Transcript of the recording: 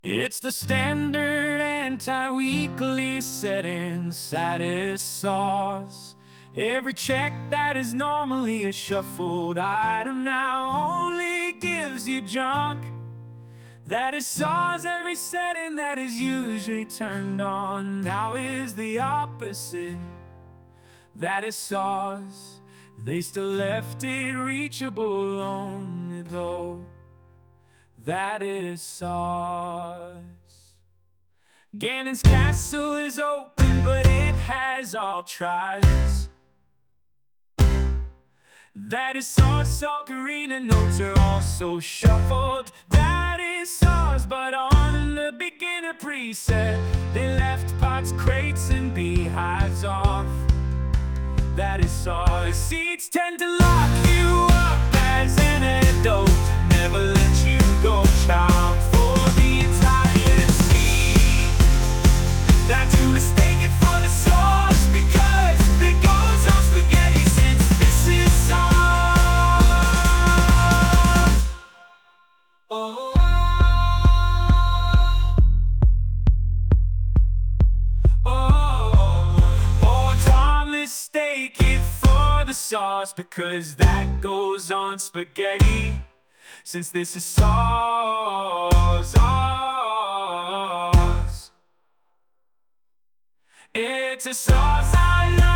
It's the standard anti-weekly set inside his sauce. Every check that is normally a shuffled item now only gives you junk. That is sauce. Every setting that is usually turned on now is the opposite. That is sauce. They still left it reachable only though. That is sauce. Ganon's castle is open, but it has all tries. That is sauce. Ocarina notes are also shuffled. That is sauce, but on the beginner preset, they left pots, crates, and beehives off. That is sauce. Seeds tend to lock you up as an adult, never let you go, child, for the entire seed. That's too mistaken for the sauce, because it goes on spaghetti since this is sauce. Oh, don't mistake it for the sauce, because that goes on spaghetti since this is sauce. It's a sauce I love.